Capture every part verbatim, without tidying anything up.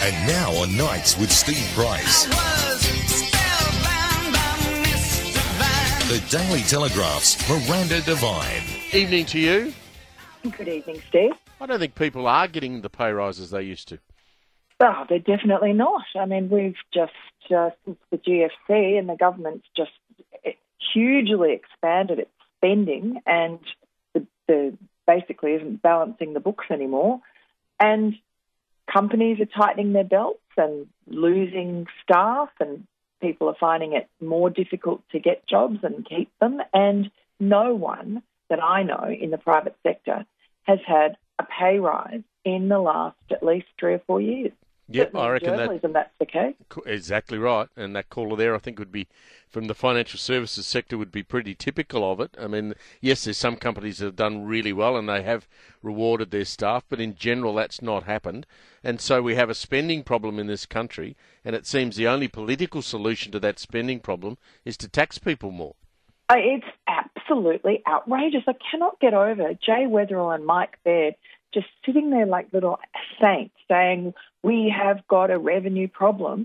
And now on Nights with Steve Price. The Daily Telegraph's Miranda Devine. Evening to you. Good evening, Steve. I don't think people are getting the pay rises they used to. Oh, they're definitely not. I mean, we've just, uh, since the G F C and the government's just hugely expanded its spending and the, the basically isn't balancing the books anymore. And companies are tightening their belts and losing staff, and people are finding it more difficult to get jobs and keep them. And no one that I know in the private sector has had a pay rise in the last at least three or four years. Yep, Certainly I reckon in journalism, that, that's the case. Exactly right. And that caller there, I think, would be, from the financial services sector, would be pretty typical of it. I mean, yes, there's some companies that have done really well and they have rewarded their staff, but in general, that's not happened. And so we have a spending problem in this country, and it seems the only political solution to that spending problem is to tax people more. It's absolutely outrageous. I cannot get over Jay Weatherill and Mike Baird just sitting there like little saints saying, we have got a revenue problem.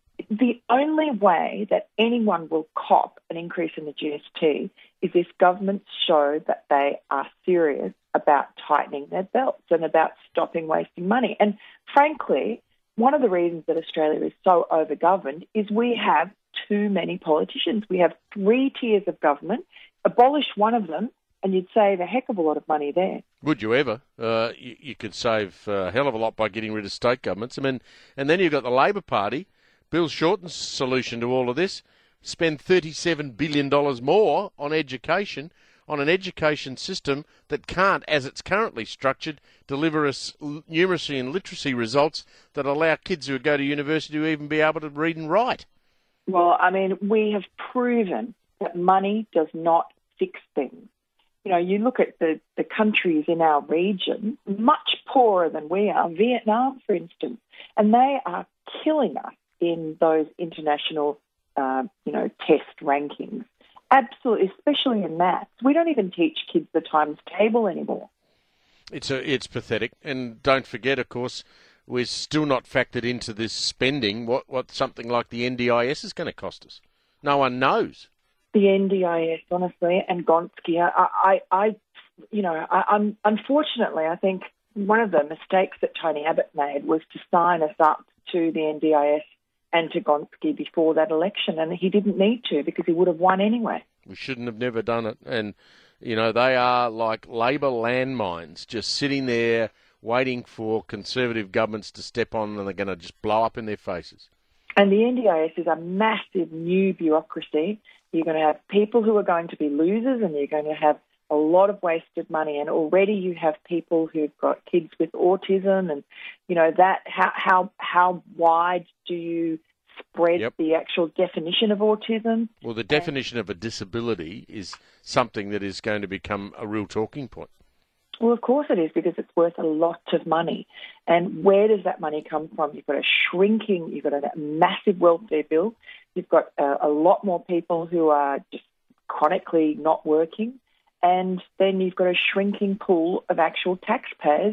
The only way that anyone will cop an increase in the G S T is if governments show that they are serious about tightening their belts and about stopping wasting money. And frankly, one of the reasons that Australia is so overgoverned is we have too many politicians. We have three tiers of government. Abolish one of them, and you'd save a heck of a lot of money there. Would you ever? Uh, you, you could save a hell of a lot by getting rid of state governments. I mean, and then you've got the Labor Party. Bill Shorten's solution to all of this: spend thirty-seven billion dollars more on education, on an education system that can't, as it's currently structured, deliver us numeracy and literacy results that allow kids who go to university to even be able to read and write. Well, I mean, we have proven that money does not fix things. You know, you look at the, the countries in our region, much poorer than we are, Vietnam, for instance, and they are killing us in those international, uh, you know, test rankings. Absolutely, especially in maths. We don't even teach kids the times table anymore. It's a, it's pathetic. And don't forget, of course, we're still not factored into this spending what, what something like the N D I S is going to cost us. No one knows. The N D I S, honestly, and Gonski, I, I, I you know, I, I'm, unfortunately, I think one of the mistakes that Tony Abbott made was to sign us up to the N D I S and to Gonski before that election, and he didn't need to because he would have won anyway. We shouldn't have never done it. And, you know, they are like Labor landmines, just sitting there waiting for Conservative governments to step on, and they're going to just blow up in their faces. And the N D I S is a massive new bureaucracy. You're going to have people who are going to be losers, and you're going to have a lot of wasted money. And already you have people who've got kids with autism, and you know that how how how wide do you spread yep. the actual definition of autism? Well, the definition and, of a disability is something that is going to become a real talking point. Well, of course it is, because it's worth a lot of money. And where does that money come from? You've got a shrinking, you've got a massive welfare bill. You've got a, a lot more people who are just chronically not working. And then you've got a shrinking pool of actual taxpayers.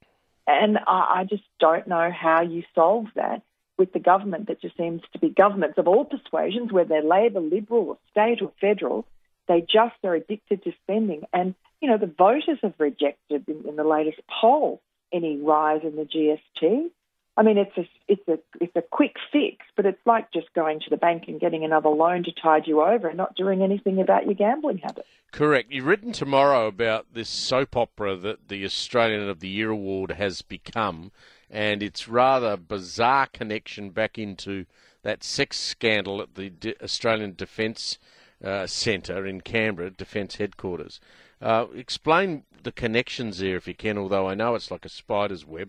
And I, I just don't know how you solve that with the government that just seems to be governments of all persuasions, whether they're Labor, Liberal or state or federal. They just are addicted to spending. And, you know, the voters have rejected in, in the latest poll any rise in the G S T. I mean, it's a, it's a it's a quick fix, but it's like just going to the bank and getting another loan to tide you over and not doing anything about your gambling habit. Correct. You've written tomorrow about this soap opera that the Australian of the Year award has become, and its rather bizarre connection back into that sex scandal at the D- Australian Defence Uh, Centre in Canberra, Defence Headquarters. Uh, explain the connections there if you can, although I know it's like a spider's web.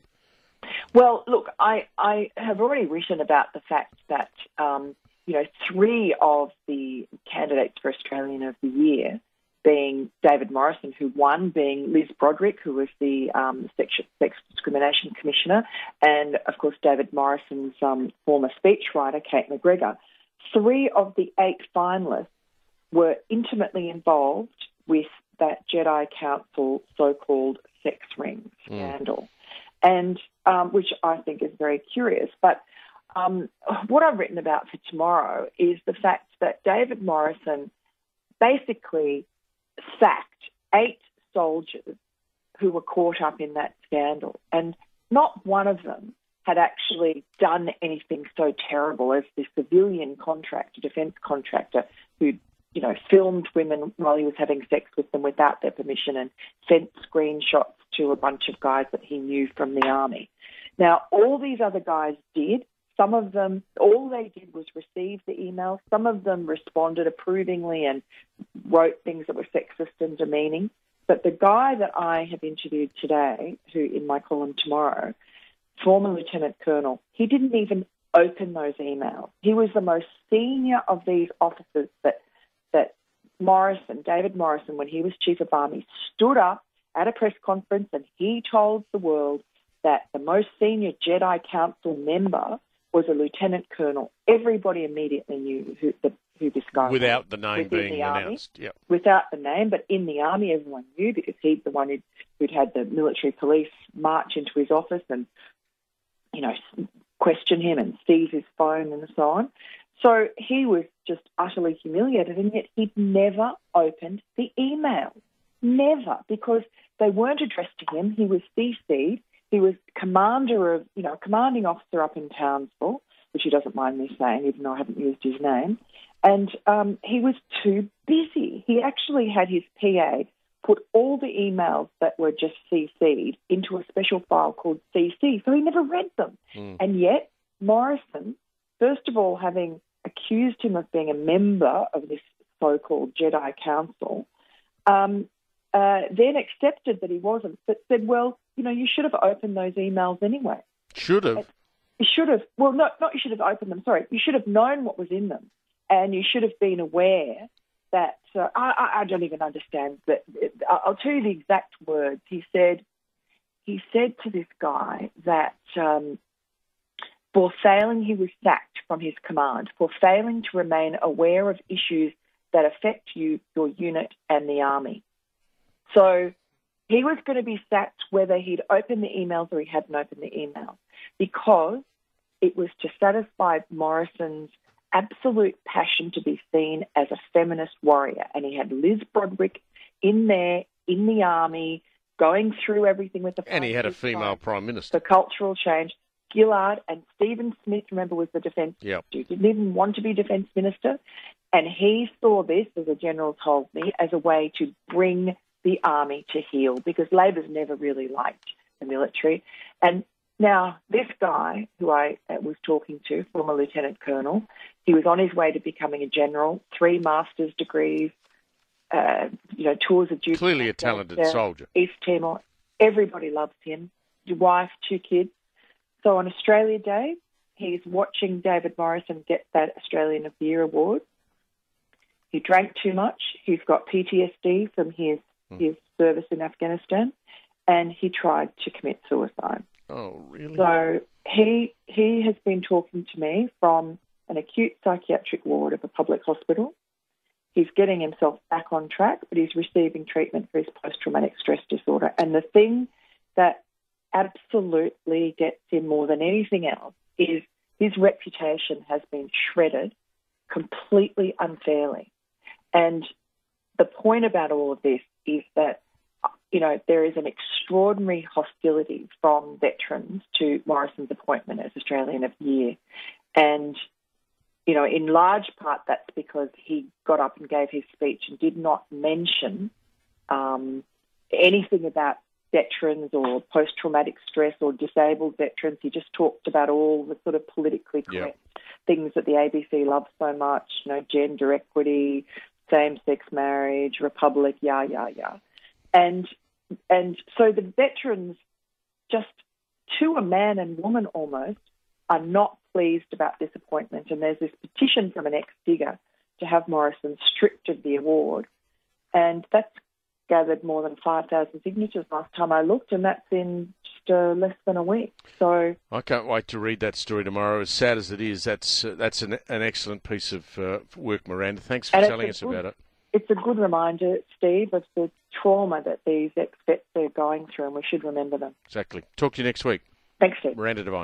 Well, look, I, I have already written about the fact that, um, you know, three of the candidates for Australian of the Year, being David Morrison, who won, being Liz Broderick, who was the um, Sex, Sex Discrimination Commissioner, and, of course, David Morrison's um, former speechwriter, Kate McGregor. Three of the eight finalists were intimately involved with that Jedi Council so-called sex ring scandal. Mm. and um, which I think is very curious. But um, what I've written about for tomorrow is the fact that David Morrison basically sacked eight soldiers who were caught up in that scandal, and not one of them had actually done anything so terrible as the civilian contractor, defence contractor, who, you know, filmed women while he was having sex with them without their permission and sent screenshots to a bunch of guys that he knew from the army. Now, all these other guys did. Some of them, all they did was receive the email. Some of them responded approvingly and wrote things that were sexist and demeaning. But the guy that I have interviewed today, who in my column tomorrow, former Lieutenant Colonel, he didn't even open those emails. He was the most senior of these officers that that Morrison, David Morrison, when he was Chief of Army, stood up at a press conference and he told the world that the most senior Jedi Council member was a Lieutenant Colonel. Everybody immediately knew who, the, who this guy Without was. the name being the announced. Yep. Without the name, but in the Army everyone knew because he's the one who'd, who'd had the military police march into his office and, you know, question him and seize his phone and so on. So he was just utterly humiliated, and yet he'd never opened the email. Never, because they weren't addressed to him. He was C C'd. He was commander of, you know, commanding officer up in Townsville, which he doesn't mind me saying, even though I haven't used his name. And um, he was too busy. He actually had his P A put all the emails that were just C C'd into a special file called C C, so he never read them. Mm. And yet Morrison, first of all, having accused him of being a member of this so-called Jedi Council, um, uh, then accepted that he wasn't, but said, well, you know, you should have opened those emails anyway. Should have. You should have. Well, not, not you should have opened them, sorry. You should have known what was in them, and you should have been aware that, uh, I, I don't even understand, that. I'll tell you the exact words. He said, he said to this guy that um, for failing, he was sacked from his command, for failing to remain aware of issues that affect you, your unit and the Army. So he was going to be sacked whether he'd opened the emails or he hadn't opened the emails, because it was to satisfy Morrison's absolute passion to be seen as a feminist warrior. And he had Liz Broderick in there, in the Army, going through everything with the... And he had a female Prime Minister. For cultural change. Gillard and Stephen Smith, remember, was the defence yep. minister. He didn't even want to be defence minister. And he saw this, as a general told me, as a way to bring the Army to heel, because Labor's never really liked the military. And now this guy who I was talking to, former Lieutenant Colonel, he was on his way to becoming a general, three master's degrees, uh, you know, tours of duty. Clearly a talented soldier. East Timor. Everybody loves him. His wife, two kids. So on Australia Day, he's watching David Morrison get that Australian of the Year award. He drank too much. He's got P T S D from his his service in Afghanistan, and he tried to commit suicide. Oh, really? So he he has been talking to me from an acute psychiatric ward of a public hospital. He's getting himself back on track, but he's receiving treatment for his post-traumatic stress disorder. And the thing that absolutely gets him more than anything else is his reputation has been shredded completely unfairly. And the point about all of this is that, you know, there is an extraordinary hostility from veterans to Morrison's appointment as Australian of the Year. And, you know, in large part that's because he got up and gave his speech and did not mention um, anything about veterans or post-traumatic stress or disabled veterans. He just talked about all the sort of politically correct yep. things that the A B C loves so much, you know, gender equity, same-sex marriage, republic, yah, yah, yah. And and so the veterans, just to a man and woman almost, are not pleased about this appointment. And there's this petition from an ex-digger to have Morrison stripped of the award. And that's gathered more than five thousand signatures last time I looked, and that's in just uh, less than a week. So I can't wait to read that story tomorrow. As sad as it is, that's uh, that's an, an excellent piece of uh, work, Miranda. Thanks for telling us good, about it. it's a good reminder, Steve, of the trauma that these ex-vets are going through, and we should remember them. Exactly. Talk to you next week. Thanks, Steve. Miranda Devine.